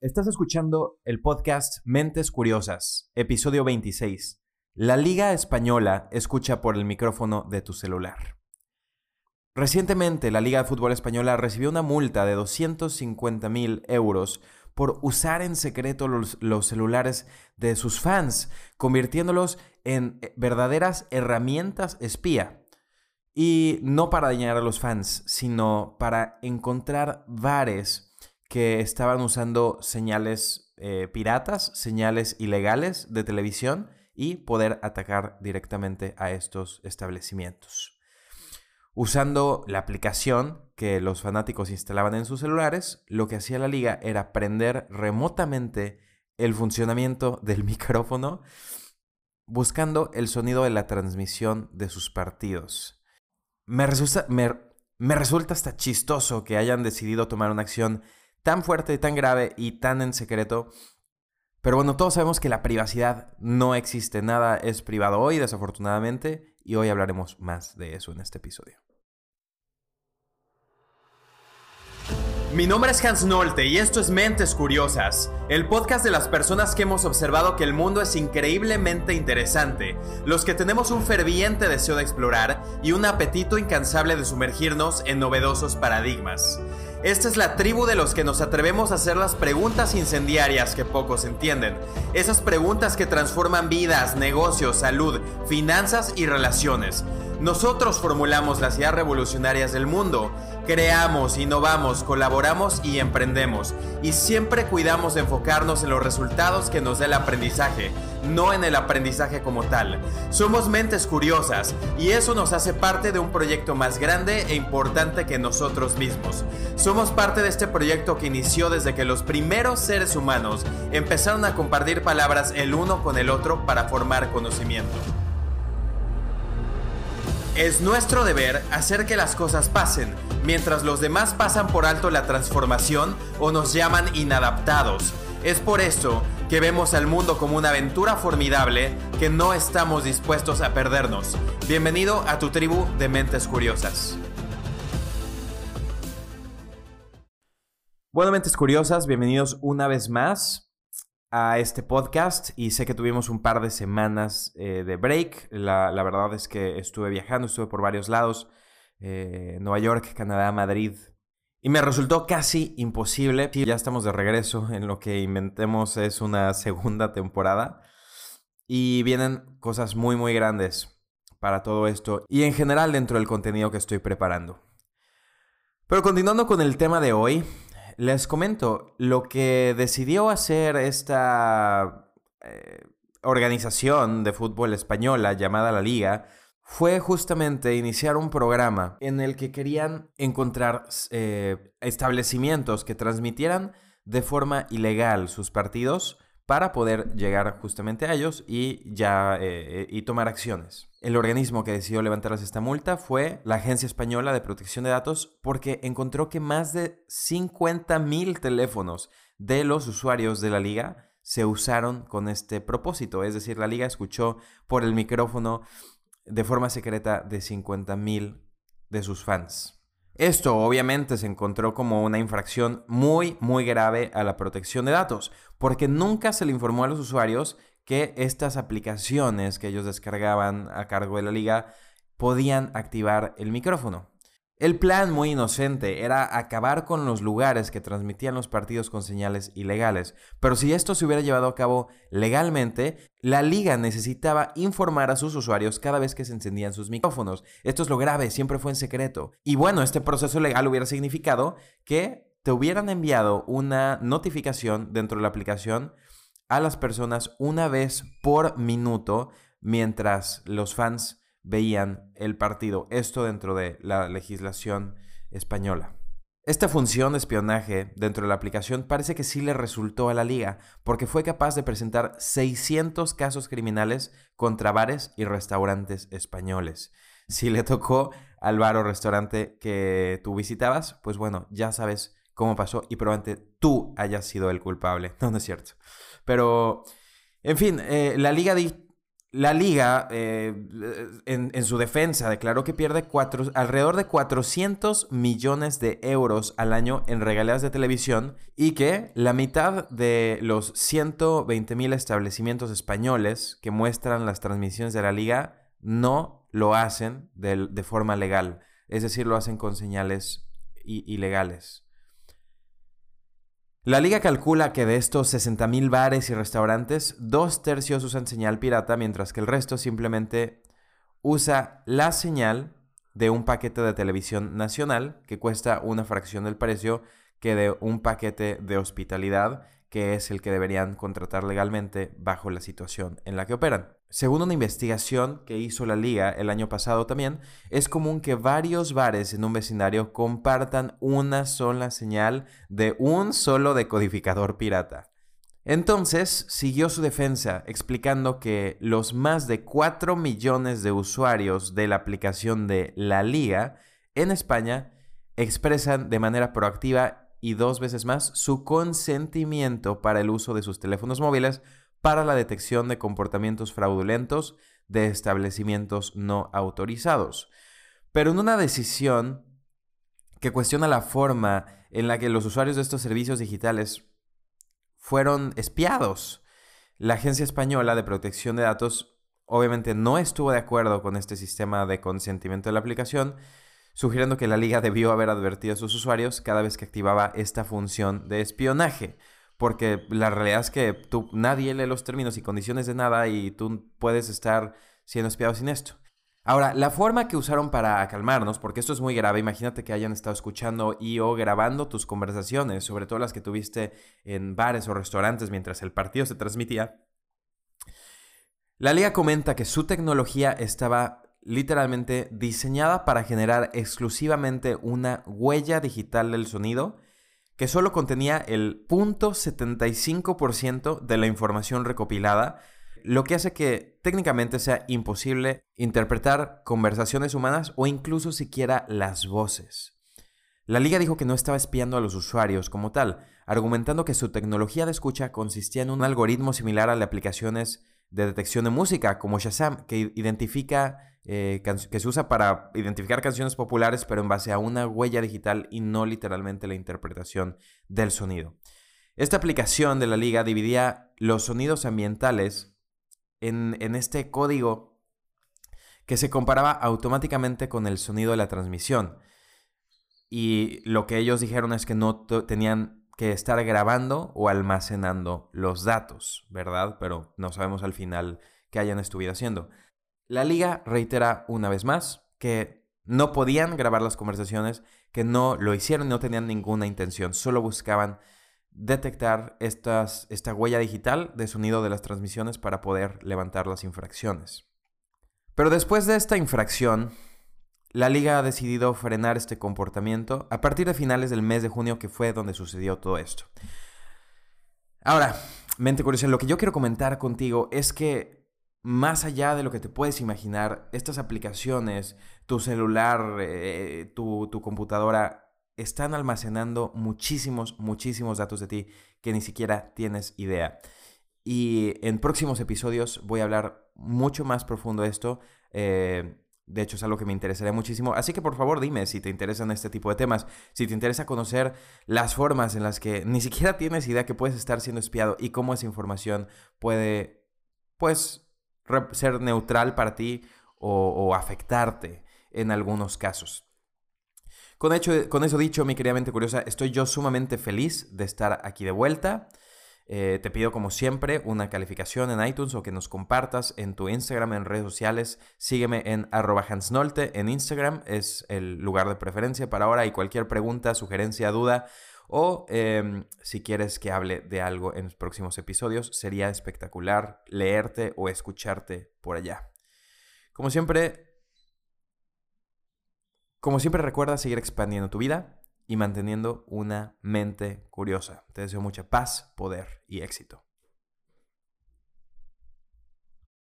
Estás escuchando el podcast Mentes Curiosas, episodio 26. La Liga Española escucha por el micrófono de tu celular. Recientemente, la Liga de Fútbol Española recibió una multa de 250,000 euros por usar en secreto los celulares de sus fans, convirtiéndolos en verdaderas herramientas espía. Y no para dañar a los fans, sino para encontrar bares que estaban usando señales piratas, señales ilegales de televisión y poder atacar directamente a estos establecimientos. Usando la aplicación que los fanáticos instalaban en sus celulares, lo que hacía la liga era prender remotamente el funcionamiento del micrófono buscando el sonido de la transmisión de sus partidos. Me resulta hasta chistoso que hayan decidido tomar una acción tan fuerte, tan grave y tan en secreto. Pero bueno, todos sabemos que la privacidad no existe. Nada es privado hoy, desafortunadamente. Y hoy hablaremos más de eso en este episodio. Mi nombre es Hans Nolte y esto es Mentes Curiosas, el podcast de las personas que hemos observado que el mundo es increíblemente interesante, los que tenemos un ferviente deseo de explorar y un apetito incansable de sumergirnos en novedosos paradigmas. Esta es la tribu de los que nos atrevemos a hacer las preguntas incendiarias que pocos entienden. Esas preguntas que transforman vidas, negocios, salud, finanzas y relaciones. Nosotros formulamos las ideas revolucionarias del mundo. Creamos, innovamos, colaboramos y emprendemos. Y siempre cuidamos de enfocarnos en los resultados que nos dé el aprendizaje, no en el aprendizaje como tal. Somos mentes curiosas y eso nos hace parte de un proyecto más grande e importante que nosotros mismos. Somos parte de este proyecto que inició desde que los primeros seres humanos empezaron a compartir palabras el uno con el otro para formar conocimiento. Es nuestro deber hacer que las cosas pasen, mientras los demás pasan por alto la transformación o nos llaman inadaptados. Es por eso que vemos al mundo como una aventura formidable que no estamos dispuestos a perdernos. Bienvenido a tu tribu de mentes curiosas. Bueno, mentes curiosas, bienvenidos una vez más a este podcast. Y sé que tuvimos un par de semanas de break. La verdad es que estuve viajando, estuve por varios lados. Nueva York, Canadá, Madrid. Y me resultó casi imposible. Ya estamos de regreso en lo que inventemos es una segunda temporada. Y vienen cosas muy, muy grandes para todo esto. Y en general dentro del contenido que estoy preparando. Pero continuando con el tema de hoy, les comento lo que decidió hacer esta organización de fútbol española llamada La Liga. Fue justamente iniciar un programa en el que querían encontrar establecimientos que transmitieran de forma ilegal sus partidos para poder llegar justamente a ellos y tomar acciones. El organismo que decidió levantarles esta multa fue la Agencia Española de Protección de Datos porque encontró que más de 50,000 teléfonos de los usuarios de la liga se usaron con este propósito. Es decir, la liga escuchó por el micrófono de forma secreta de 50,000 de sus fans. Esto obviamente se encontró como una infracción muy, muy grave a la protección de datos, porque nunca se le informó a los usuarios que estas aplicaciones que ellos descargaban a cargo de la liga podían activar el micrófono. El plan, muy inocente, era acabar con los lugares que transmitían los partidos con señales ilegales. Pero si esto se hubiera llevado a cabo legalmente, la liga necesitaba informar a sus usuarios cada vez que se encendían sus micrófonos. Esto es lo grave, siempre fue en secreto. Y bueno, este proceso legal hubiera significado que te hubieran enviado una notificación dentro de la aplicación a las personas una vez por minuto mientras los fans veían el partido. Esto dentro de la legislación española. Esta función de espionaje dentro de la aplicación parece que sí le resultó a la liga, porque fue capaz de presentar 600 casos criminales contra bares y restaurantes españoles. Si le tocó al bar o restaurante que tú visitabas, pues bueno, ya sabes cómo pasó y probablemente tú hayas sido el culpable. No es cierto. Pero, en fin, la liga La liga, en su defensa, declaró que pierde alrededor de 400 millones de euros al año en regalías de televisión y que la mitad de los 120,000 establecimientos españoles que muestran las transmisiones de la liga no lo hacen de forma legal. Es decir, lo hacen con señales ilegales. La liga calcula que de estos 60,000 bares y restaurantes, 2/3 usan señal pirata, mientras que el resto simplemente usa la señal de un paquete de televisión nacional que cuesta una fracción del precio que de un paquete de hospitalidad, que es el que deberían contratar legalmente bajo la situación en la que operan. Según una investigación que hizo la liga el año pasado también, es común que varios bares en un vecindario compartan una sola señal de un solo decodificador pirata. Entonces, siguió su defensa explicando que los más de 4 millones de usuarios de la aplicación de La Liga en España expresan de manera proactiva y 2 veces más su consentimiento para el uso de sus teléfonos móviles para la detección de comportamientos fraudulentos de establecimientos no autorizados. Pero en una decisión que cuestiona la forma en la que los usuarios de estos servicios digitales fueron espiados, la Agencia Española de Protección de Datos obviamente no estuvo de acuerdo con este sistema de consentimiento de la aplicación, sugiriendo que la liga debió haber advertido a sus usuarios cada vez que activaba esta función de espionaje. Porque la realidad es que nadie lee los términos y condiciones de nada y tú puedes estar siendo espiado sin esto. Ahora, la forma que usaron para calmarnos, porque esto es muy grave, imagínate que hayan estado escuchando o grabando tus conversaciones, sobre todo las que tuviste en bares o restaurantes mientras el partido se transmitía. La liga comenta que su tecnología estaba literalmente diseñada para generar exclusivamente una huella digital del sonido que solo contenía el 0.75% de la información recopilada, lo que hace que técnicamente sea imposible interpretar conversaciones humanas o incluso siquiera las voces. La liga dijo que no estaba espiando a los usuarios como tal, argumentando que su tecnología de escucha consistía en un algoritmo similar a las aplicaciones de detección de música como Shazam, que que se usa para identificar canciones populares, pero en base a una huella digital y no literalmente la interpretación del sonido. Esta aplicación de la liga dividía los sonidos ambientales en este código que se comparaba automáticamente con el sonido de la transmisión. Y lo que ellos dijeron es que no tenían que estar grabando o almacenando los datos, ¿verdad? Pero no sabemos al final qué hayan estado haciendo. La liga reitera una vez más que no podían grabar las conversaciones, que no lo hicieron y no tenían ninguna intención, solo buscaban detectar esta huella digital de sonido de las transmisiones para poder levantar las infracciones. Pero después de esta infracción, la liga ha decidido frenar este comportamiento a partir de finales del mes de junio, que fue donde sucedió todo esto. Ahora, mente curiosa, lo que yo quiero comentar contigo es que más allá de lo que te puedes imaginar, estas aplicaciones, tu celular, tu computadora, están almacenando muchísimos datos de ti que ni siquiera tienes idea. Y en próximos episodios voy a hablar mucho más profundo de esto. De hecho, es algo que me interesaría muchísimo. Así que por favor dime si te interesan este tipo de temas. Si te interesa conocer las formas en las que ni siquiera tienes idea que puedes estar siendo espiado y cómo esa información puede, pues, ser neutral para ti o afectarte en algunos casos. Con eso dicho, mi querida mente curiosa, estoy yo sumamente feliz de estar aquí de vuelta. Te pido como siempre una calificación en iTunes o que nos compartas en tu Instagram, en redes sociales. Sígueme en @hansnolte en Instagram, es el lugar de preferencia para ahora. Y cualquier pregunta, sugerencia, duda o si quieres que hable de algo en los próximos episodios, sería espectacular leerte o escucharte por allá. Como siempre recuerda seguir expandiendo tu vida y manteniendo una mente curiosa. Te deseo mucha paz, poder y éxito.